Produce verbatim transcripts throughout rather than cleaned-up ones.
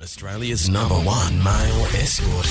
Australia's number one male escort,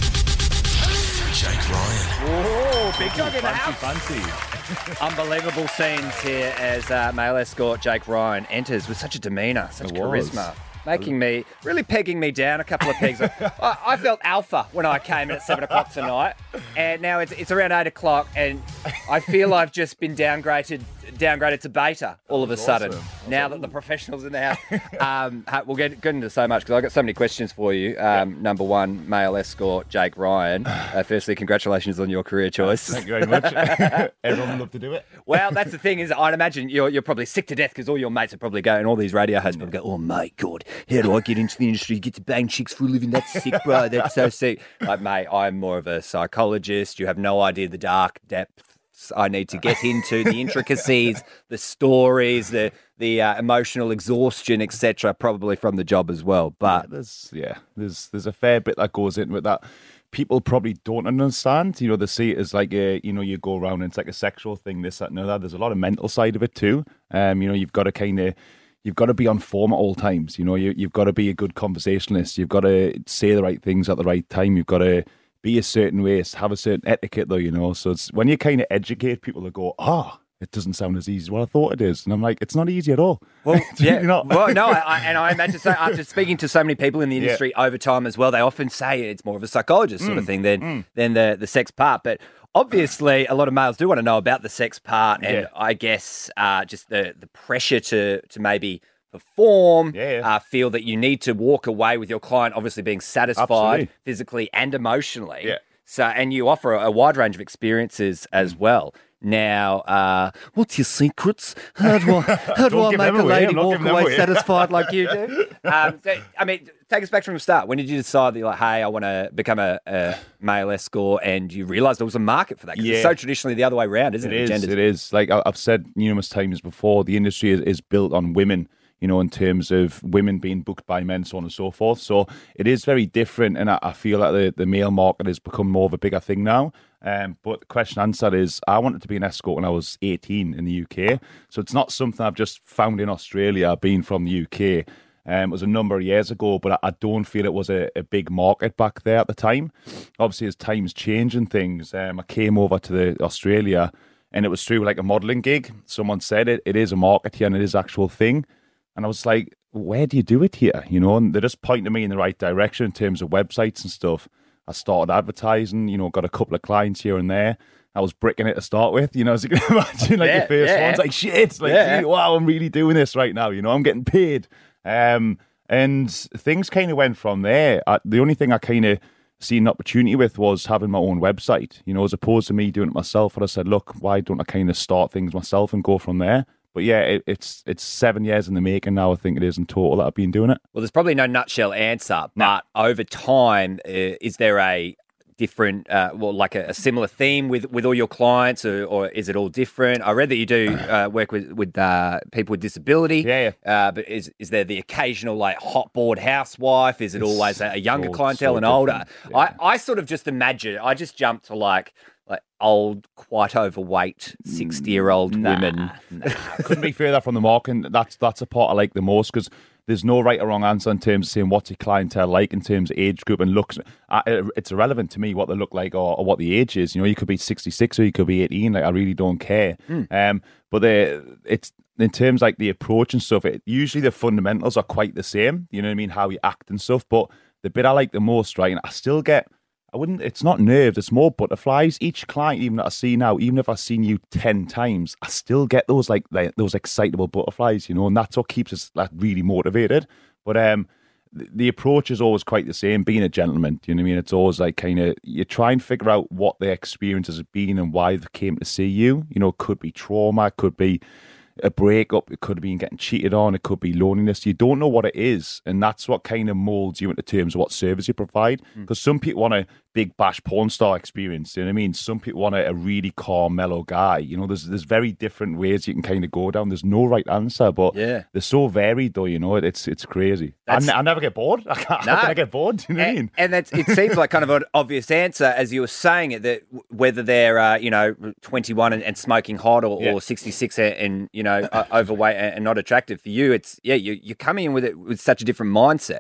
Jake Ryan. Oh, big dog in the Fancy, house. fancy. Unbelievable scenes here as uh, male escort Jake Ryan enters with such a demeanour, such It was. charisma, making me, really pegging me down a couple of pegs. I, I felt alpha when I came in at seven o'clock tonight, and now it's, it's around eight o'clock, and I feel I've just been downgraded downgraded to beta all of a sudden, awesome. now that the professionals in the house. Um, ha- we'll get, get into so much because I've got so many questions for you. Um, Number one, male escort Jake Ryan. Uh, firstly, congratulations on your career choice. Thank you very much. Everyone would love to do it. Well, that's the thing is, I'd imagine you're you're probably sick to death because all your mates are probably going, all these radio hosts probably go, oh, mate, God, how do I get into the industry? Get to bang chicks for a living? That's sick, bro. That's so sick. Like, mate, I'm more of a psychologist. You have no idea the dark depths I need to get into, the intricacies, the stories, the the uh, emotional exhaustion, et cetera, probably from the job as well. But there's yeah, there's there's a fair bit that goes into it that people probably don't understand. You know, they see it as like a, you know, you go around and it's like a sexual thing, this, that, and that. There's a lot of mental side of it too. Um, you know, you've got to kind of you've got to be on form at all times. You know, you you've got to be a good conversationalist. You've got to say the right things at the right time. You've got to be a certain way, have a certain etiquette though, you know. So it's when you kind of educate people, they go, ah, oh, it doesn't sound as easy as what I thought it is. And I'm like, it's not easy at all. Well, yeah. You know? Well, no, I, I, and I imagine so, after speaking to so many people in the industry yeah. over time as well, they often say it's more of a psychologist sort mm, of thing than mm. than the, the sex part. But obviously, a lot of males do want to know about the sex part, and yeah. I guess uh, just the the pressure to to maybe perform, yeah, yeah. Uh, feel that you need to walk away with your client obviously being satisfied Absolutely. physically and emotionally. Yeah. So, and you offer a, a wide range of experiences as well. Now, uh, what's your secrets? How do I, how do I make a away. lady walk away, away satisfied like you do? Um, so, I mean, take us back from the start. When did you decide that you're like, hey, I want to become a, a male escort, and you realised there was a market for that? Because yeah. it's so traditionally the other way around, isn't it? It is, Genders. it is. Like I've said numerous times before, the industry is, is built on women, you know, in terms of women being booked by men, so on and so forth. So it is very different, and I, I feel like the, the male market has become more of a bigger thing now. Um, but the question answered is, I wanted to be an escort when I was eighteen in the U K. So it's not something I've just found in Australia, being from the U K. Um, it was a number of years ago, but I, I don't feel it was a, a big market back there at the time. Obviously, as times change and things, um, I came over to the Australia, and it was through like a modelling gig. Someone said it, it is a market here and it is an actual thing. And I was like, where do you do it here? You know, and they just pointed me in the right direction in terms of websites and stuff. I started advertising, you know, got a couple of clients here and there. I was bricking it to start with, you know, as you can imagine, like yeah, the first yeah. one's like, shit, like, yeah. wow, I'm really doing this right now, you know, I'm getting paid. Um, and things kind of went from there. I, the only thing I kind of seen an opportunity with was having my own website, you know, as opposed to me doing it myself. And I said, look, why don't I kind of start things myself and go from there? But yeah, it, it's it's seven years in the making now, I think it is in total that I've been doing it. Well, there's probably no nutshell answer, but no. over time, uh, is there a different, uh, well, like a, a similar theme with, with all your clients, or, or is it all different? I read that you do uh, work with with uh, people with disability. Yeah, yeah. Uh, but is is there the occasional like hot board housewife? Is it It's always a, a younger so- clientele so and older? different, yeah. I, I sort of just imagine, I just jump to like like old, quite overweight, sixty-year-old Nah, women. nah. Couldn't be further from the mark, and that's that's a part I like the most, because there's no right or wrong answer in terms of saying what's your clientele like in terms of age group and looks. Uh, It's irrelevant to me what they look like or, or what the age is. You know, you could be sixty-six or you could be eighteen. Like, I really don't care. Mm. Um, but the it's in terms like the approach and stuff. It usually the fundamentals are quite the same. You know what I mean? How you act and stuff. But the bit I like the most, right? And I still get. I wouldn't, it's not nerves, it's more butterflies. Each client, even that I see now, even if I've seen you ten times, I still get those like, like those excitable butterflies, you know, and that's what keeps us like really motivated. But um, the, the approach is always quite the same, being a gentleman, you know what I mean? It's always like kind of, you try and figure out what their experiences have been and why they came to see you. You know, it could be trauma, it could be a breakup, it could have been getting cheated on, it could be loneliness. You don't know what it is, and that's what kind of molds you into terms of what service you provide. Because mm. some people want a big bash porn star experience, you know what I mean? Some people want a, a really calm, mellow guy. You know, there's there's very different ways you can kind of go down. There's no right answer, but yeah. they're so varied though, you know, it's it's crazy. I, I never get bored. I can't, No. How can I get bored? You know what I And, mean? and that's, it seems like kind of an obvious answer as you were saying it, that w- whether they're, uh, you know, twenty-one and, and smoking hot, or, Yeah. or sixty-six and, and you know, uh, overweight and, and not attractive for you, it's, yeah, you, you're coming in with it with such a different mindset. Yeah.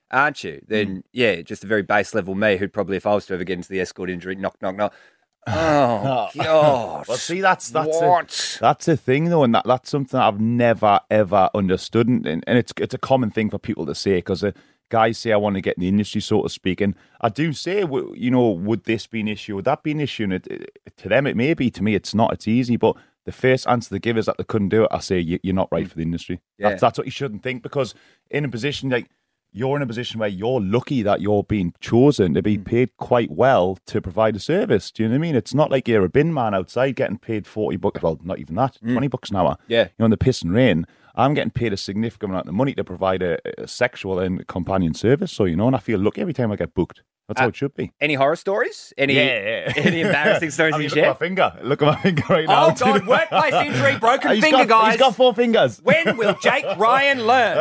aren't you? Then, yeah, just a very base level me who'd probably, if I was to ever get into the escort industry, knock, knock, knock. Oh, God. Well, see, that's that's what? A, that's a thing, though, and that, that's something I've never, ever understood. And, and it's it's a common thing for people to say, because uh, guys say, I want to get in the industry, so to speak. And I do say, you know, would this be an issue? Would that be an issue? And it, it, to them, it may be. To me, it's not. It's easy. But the first answer they give is that they couldn't do it. I say, you, you're not right for the industry. Yeah. That's, that's what you shouldn't think, because in a position like, you're in a position where you're lucky that you're being chosen to be paid quite well to provide a service. Do you know what I mean? It's not like you're a bin man outside getting paid forty bucks. Well, not even that, mm. twenty bucks an hour. Yeah. You know, in the piss and rain, I'm getting paid a significant amount of money to provide a, a sexual and companion service. So, you know, and I feel lucky every time I get booked. That's uh, how it should be. Any horror stories? Any yeah, yeah. any embarrassing stories I mean, you look share? at my finger. Look at my finger right now. Oh, God, workplace injury, broken he's finger, got, guys. He's got four fingers. When will Jake Ryan learn?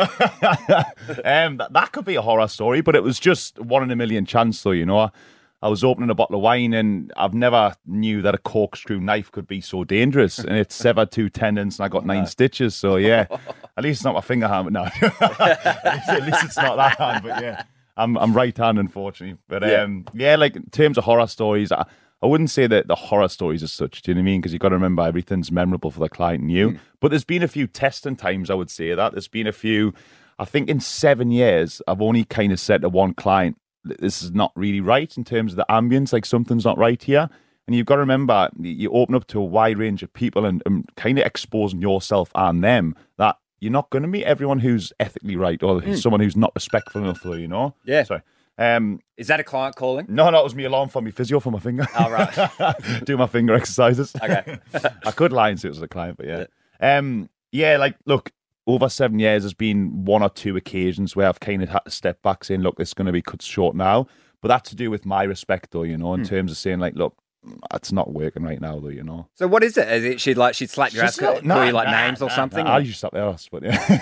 um, that, that could be a horror story, but it was just one in a million chance, though, you know. I, I was opening a bottle of wine, and I've never knew that a corkscrew knife could be so dangerous. And it severed two tendons, and I got nine no. stitches. So, yeah, at least it's not my finger hand. No, at, least, at least it's not that hand, but yeah. I'm I'm right hand, unfortunately. But yeah, um, yeah like in terms of horror stories, I, I wouldn't say that the horror stories as such, do you know what I mean? Because you've got to remember everything's memorable for the client and you. Mm. But there's been a few testing times, I would say that. There's been a few, I think in seven years, I've only kind of said to one client, this is not really right in terms of the ambience, like something's not right here. And you've got to remember, you open up to a wide range of people and, and kind of exposing yourself and them, that you're not going to meet everyone who's ethically right or mm. someone who's not respectful enough, though, you know? Yeah. Sorry. Um, Is that a client calling? No, no, it was me alarm for me physio for my finger. Oh, right. Do my finger exercises. Okay. I could lie and say it was a client, but yeah. Yeah. Um, yeah, like, look, over seven years, there's been one or two occasions where I've kind of had to step back saying, look, this is going to be cut short now. But that's to do with my respect, though, you know, in mm. terms of saying, like, look, it's not working right now, though, you know. So what is it? Is it she'd like she'd slap your ass, call nah, you like nah, names or nah, something? Nah, I usually slap their ass, but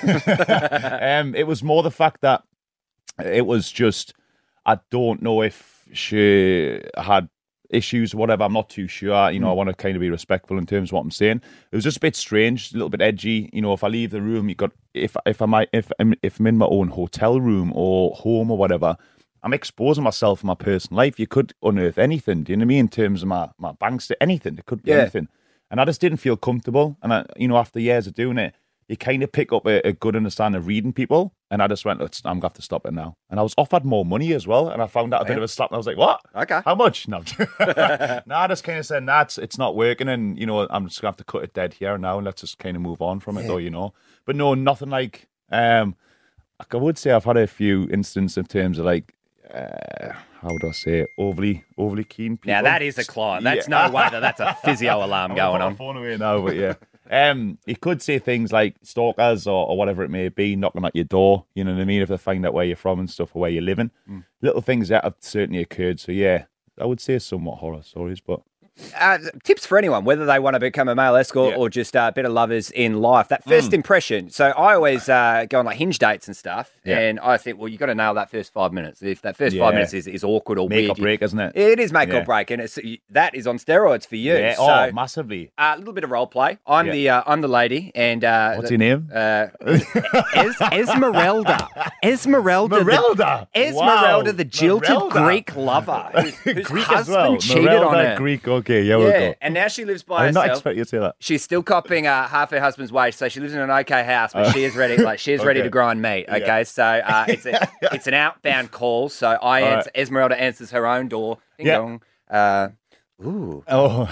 yeah. um, it was more the fact that it was just, I don't know if she had issues or whatever. I'm not too sure. You know, mm. I want to kind of be respectful in terms of what I'm saying. It was just a bit strange, a little bit edgy. You know, if I leave the room, you got if if I might if I'm if I'm in my own hotel room or home or whatever, I'm exposing myself in my personal life. You could unearth anything, do you know what I mean? In terms of my, my banks, anything. It could be yeah. anything. And I just didn't feel comfortable. And, I, you know, after years of doing it, you kind of pick up a, a good understanding of reading people. And I just went, I'm going to have to stop it now. And I was offered more money as well. And I found out a bit of a slap. And I was like, what? Okay. How much? No, no I just kind of said, nah, it's, it's not working. And, you know, I'm just going to have to cut it dead here now. And let's just kind of move on from it, yeah. though, you know. But no, nothing like, um, I would say I've had a few instances in terms of like, Uh, how would I say it? Overly, overly keen people. Now that is a client. That's yeah. no way that that's a physio alarm going on. Phone away now, but yeah. Um, you could say things like stalkers or, or whatever it may be, knocking at your door. You know what I mean? If they find out where you're from and stuff, or where you're living, mm. little things that have certainly occurred. So yeah, I would say somewhat horror stories, but. Uh, tips for anyone, whether they want to become a male escort yeah. or just uh, better lovers in life. That first mm. impression. So I always uh, go on like Hinge dates and stuff, yeah. and I think, well, you got to nail that first five minutes. If that first yeah. five minutes is, is awkward or make weird, or break, you, isn't it? It is make yeah. or break, and it's that is on steroids for you. Yeah. So, oh, massively. A uh, little bit of role play. I'm yeah. the uh, I'm the lady, and uh, what's your name? Uh, es- Esmeralda. Esmeralda. Esmeralda. The, Esmeralda, wow. the jilted Merelda. Greek lover, whose, whose Greek husband as well. cheated Merelda, on her. Greek. Okay, yeah, we'll yeah. go. And now she lives by I did herself. not expect you to say that. She's still copping uh, half her husband's wage, so she lives in an okay house, but uh, she is ready. Like she is okay. ready to grind meat. Okay, yeah. so uh, it's a, it's an outbound call. So I answer, right. Esmeralda answers her own door. Ding yeah. dong. Uh, ooh. Oh.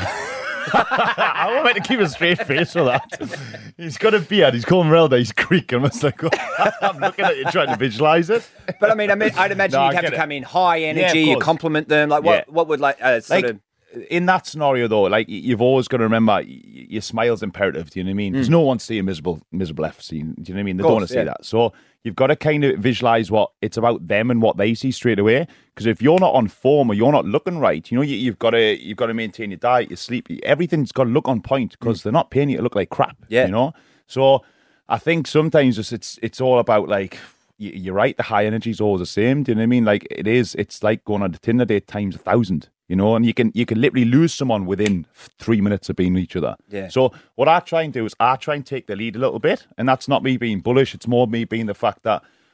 I want to keep a straight face for that. He's got a beard. He's called Merelda. He's Greek. I'm just like, I'm looking at you trying to visualize it. But I mean, I mean I'd imagine no, you'd have to it. come in high energy. Yeah, you compliment them. Like what? Yeah. What would like uh, sort like, of. In that scenario, though, like you've always got to remember, your smile's imperative. Do you know what I mean? Because mm. no one wants to see a miserable, miserable F scene. Do you know what I mean? They course, don't want to yeah. see that. So you've got to kind of visualize what it's about them and what they see straight away. Because if you're not on form or you're not looking right, you know, you, you've got to you've got to maintain your diet, your sleep, everything's got to look on point. Because mm. they're not paying you to look like crap. Yeah. You know. So I think sometimes just it's it's all about like. You're right. The high energy is always the same. Do you know what I mean? Like it is. It's like going on a Tinder date times a thousand. You know, and you can you can literally lose someone within three minutes of being with each other. Yeah. So what I try and do is I try and take the lead a little bit, and that's not me being bullish. It's more me being the fact that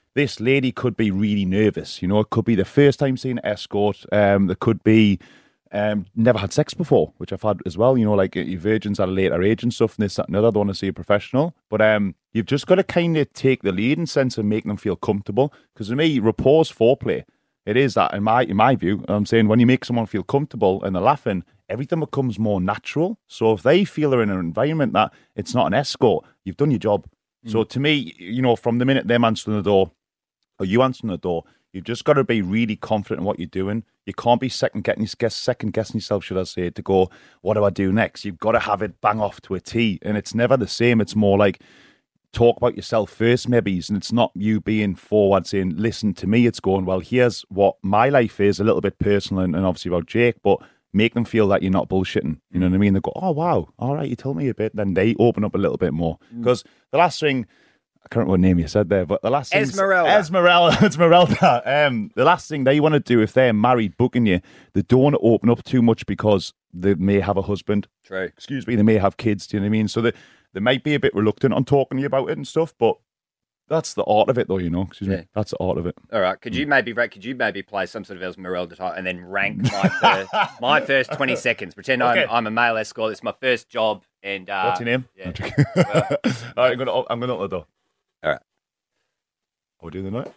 this lady could be really nervous. You know, it could be the first time seeing an escort. Um, there could be um, never had sex before, which I've had as well. You know, like your virgins at a later age and stuff, and this, that, and the other. I don't want to see a professional. But um, you've just got to kind of take the lead in sense of making them feel comfortable. Because to me, rapport's foreplay. It is that, in my in my view. I'm saying when you make someone feel comfortable and they're laughing, everything becomes more natural. So if they feel they're in an environment that it's not an escort, you've done your job. Mm. So to me, you know, from the minute them answering the door, or you answering the door, you've just got to be really confident in what you're doing. You can't be second guessing, second guessing yourself, should I say, to go, what do I do next? You've got to have it bang off to a T. And it's never the same. It's more like, talk about yourself first, maybe, and it's not you being forward saying, listen to me. It's going, well, here's what my life is, a little bit personal and, and obviously about Jake, but make them feel that you're not bullshitting. You know what I mean? They go, oh, wow, all right, you told me a bit. Then they open up a little bit more. Because mm. the last thing, I can't remember what name you said there, but the last thing... Esmeralda. Esmeralda. Esmeralda. Um, the last thing they want to do if they're married booking you, they don't want to open up too much because they may have a husband. True. Excuse me, they may have kids, do you know what I mean? So they, they might be a bit reluctant on talking to you about it and stuff, but that's the art of it, though, you know. Excuse yeah. me. That's the art of it. All right. Could you maybe could you maybe play some sort of Esmeralda type and then rank my first, my first twenty seconds? Pretend okay. I'm, I'm a male escort. It's my first job. And uh, what's your name? Yeah. Well, all right, I'm gonna I'm gonna open the door. All right. We'll do the night.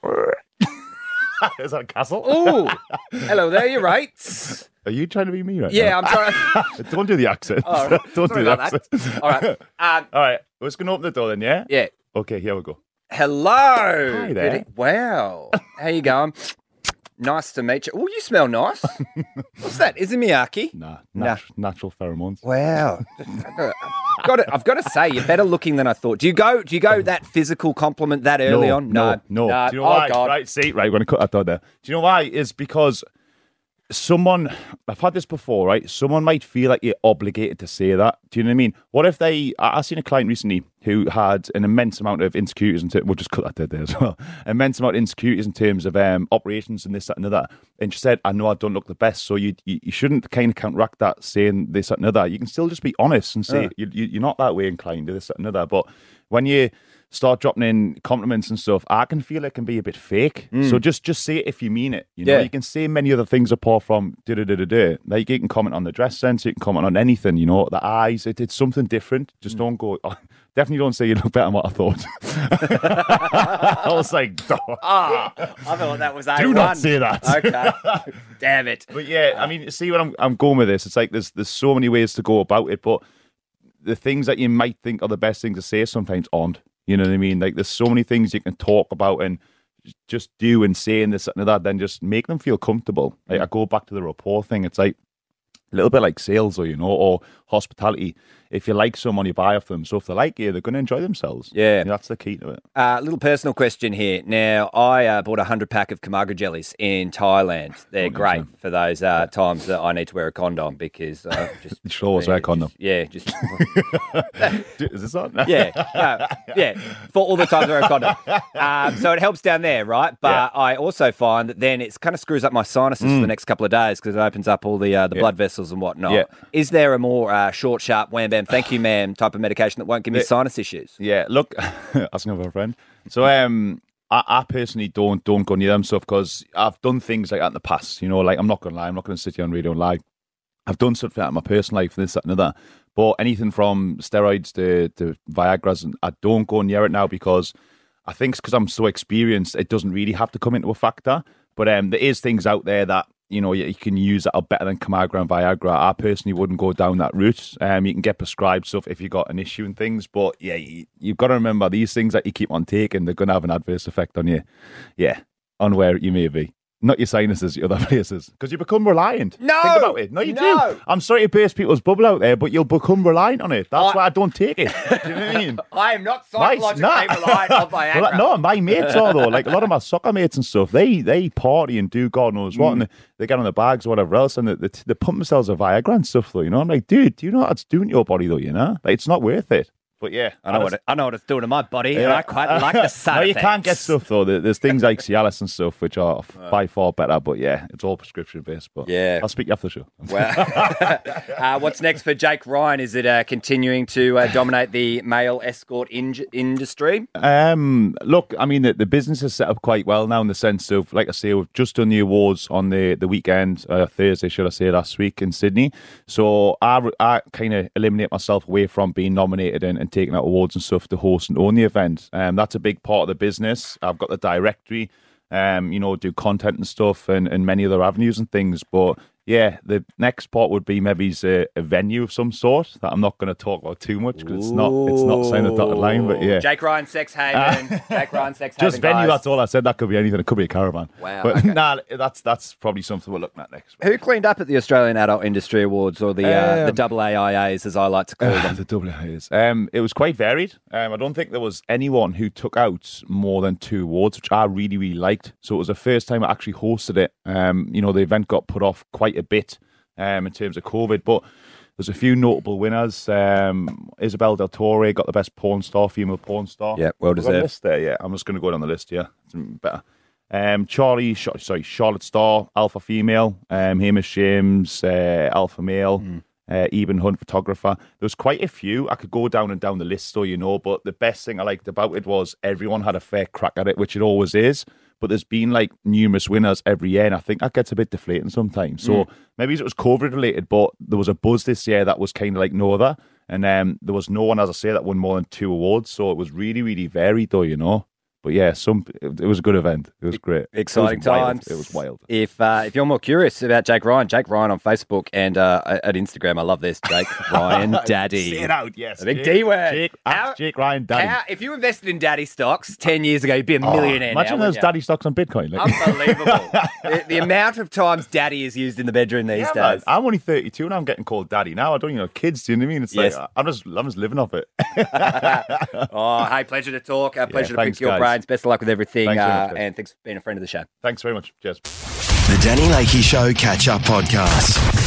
Is that a castle? Oh, hello there. You're right. Are you trying to be me right yeah, now? I'm trying. Don't do the accent. Oh, right. Don't Sorry do the about accent. That. All right. Um, all right. We're just gonna open the door then, yeah? Yeah. Okay. Here we go. Hello. Hi there. Goody. Wow. How you going? Nice to meet you. Oh, you smell nice. What's that? Is it Miyake? Nah, nat- nah. Natural pheromones. Wow. I've got to, I've got to say, you're better looking than I thought. Do you go? Do you go that physical compliment that early no, on? No, no. no. Do you know oh, why? God. Right, see, right. We're gonna cut that door there. Do you know why? It's because someone. I've had this before, right? Someone might feel like you're obligated to say that. Do you know what I mean? What if they? I- I've seen a client recently who had an immense amount of insecurities. Into, we'll just cut that dead there as well. Immense amount of insecurities in terms of um, operations and this, that, and that. And she said, "I know I don't look the best, so you you, you shouldn't kind of counteract that saying this, that, and that. You can still just be honest and say yeah. you, you're not that way inclined to this, that, and that. But when you start dropping in compliments and stuff, I can feel it can be a bit fake. Mm. So just just say it if you mean it. You know, yeah. you can say many other things apart from da da da da da. Like you can comment on the dress sense, you can comment on anything. You know, the eyes. It, it's something different. Just mm. don't go. Oh, definitely don't say you look better than what I thought. I was like, oh, I thought that was A one. Do not say that. Okay, damn it. But yeah, I mean, see what I'm I'm going with this. It's like there's there's so many ways to go about it, but the things that you might think are the best things to say sometimes aren't. You know what I mean? Like, there's so many things you can talk about and just do and say and this and that, then just make them feel comfortable. Like, I go back to the rapport thing. It's like a little bit like sales or, you know, or hospitality. If you like someone, you buy off them. So if they like you, they're going to enjoy themselves. Yeah. And that's the key to it. A uh, little personal question here. Now, I uh, bought a hundred pack of Kamagra jellies in Thailand. They're great so. for those uh, times that I need to wear a condom because uh, just... You should always wear a condom. Just, yeah, just... Is this on? yeah, no, yeah, for all the times I wear a condom. Um, so it helps down there, right? But yeah. I also find that then it kind of screws up my sinuses mm. for the next couple of days because it opens up all the uh, the yeah. blood vessels and whatnot. Yeah. Is there a more uh, short, sharp, wham, bam, thank you, ma'am type of medication that won't give me yeah. sinus issues? Yeah, look, asking for a friend. So um, I, I personally don't don't go near them stuff because I've done things like that in the past. You know, like I'm not going to lie, I'm not going to sit here on radio and lie. I've done something like that in my personal life, this, that, and that. But anything from steroids to, to Viagra's, and I don't go near it now because I think it's because I'm so experienced, it doesn't really have to come into a factor. But um, there is things out there that, you know, you, you can use that are better than Kamagra and Viagra. I personally wouldn't go down that route. Um, you can get prescribed stuff if you've got an issue and things. But yeah, you, you've got to remember these things that you keep on taking, they're going to have an adverse effect on you. Yeah, on where you may be. Not your sinuses, your other places. Because you become reliant. No! Think about it. No, you no. do. I'm sorry to burst people's bubble out there, but you'll become reliant on it. That's I, why I don't take it. Do you know what I mean? I am not psychologically my, nah. reliant on Viagra. Well, no, my mates are, though. Like, a lot of my soccer mates and stuff, they they party and do God knows what, mm. and they, they get on the bags or whatever else, and they, they, they pump themselves a Viagra and stuff, though, you know? I'm like, dude, do you know what that's doing to your body, though, you know? Like, it's not worth it. But yeah, I know I what it, I know what it's doing to my body, and Yeah. I quite like the side No, you effects. can't get stuff though. There- There's things like Cialis and stuff which are f- by far better. But yeah, it's all prescription based. But Yeah. I'll speak to you after the show. Well, uh, what's next for Jake Ryan? Is it uh, continuing to uh, dominate the male escort in- industry? Um, look, I mean, the, the business is set up quite well now in the sense of, like I say, we've just done the awards on the, the weekend, uh, Thursday, should I say, last week in Sydney. So I, I kind of eliminate myself away from being nominated and, and taking out awards and stuff to host and own the event. Um, that's a big part of the business. I've got the directory, um, you know, do content and stuff and, and many other avenues and things. But yeah, the next part would be maybe a, a venue of some sort that I'm not going to talk about too much because it's not it's not signed a dotted line. But yeah, Jake Ryan, Sex Haven. Jake Ryan, Sex Haven. just venue. guys. That's all I said. That could be anything. It could be a caravan. Wow, But okay. nah, that's that's probably something we're looking at next. Who cleaned up at the Australian Adult Industry Awards, or the uh, the Um, double A I As, as I like to call Uh, them? the W Is. Um, it was quite varied. Um, I don't think there was anyone who took out more than two awards, which I really, really liked. So it was the first time I actually hosted it. Um, you know, the event got put off quite a bit um, in terms of COVID, but there's a few notable winners. Um, Isabel Del Torre got the best porn star, female porn star. Yeah, well We've got a deserved. list there, yeah. I'm just going to go down the list, yeah. It's better. Um, Charlie, Sh- sorry, Charlotte Starr, alpha female. Um, Hamish James, uh, alpha male. Mm. Uh, Eben Hunt, photographer. There was quite a few. I could go down and down the list, so you know. But the best thing I liked about it was everyone had a fair crack at it, which it always is. But there's been like numerous winners every year, and I think that gets a bit deflating sometimes. So Mm. maybe it was COVID related, but there was a buzz this year that was kind of like no other. And um, there was no one, as I say, that won more than two awards. So it was really, really varied, though, you know. But yeah, some it, it was a good event. It was great. Exciting it was wild. times. It was wild. If uh, if you're more curious about Jake Ryan, Jake Ryan on Facebook and uh, at Instagram. I love this. Jake Ryan Daddy. Say it out, yes. The big Jake- D word. Jake, How- ask Jake Ryan Daddy. How, if you invested in daddy stocks ten years ago, you'd be a Oh, millionaire. imagine now, those wouldn't you? daddy stocks on Bitcoin. Like. Unbelievable. the, the amount of times daddy is used in the bedroom these Yeah, man. days. I'm only thirty-two and I'm getting called daddy now. I don't even have kids. Do you know what I mean? It's Yes. like I'm just I'm just living off it. Oh, hey, pleasure to talk. A pleasure to thanks, pick your guys. brains. Best of luck with everything. Thanks very uh, much, guys. and thanks for being a friend of the show. Thanks very much. Cheers. The Danny Lakey Show Catch Up Podcast.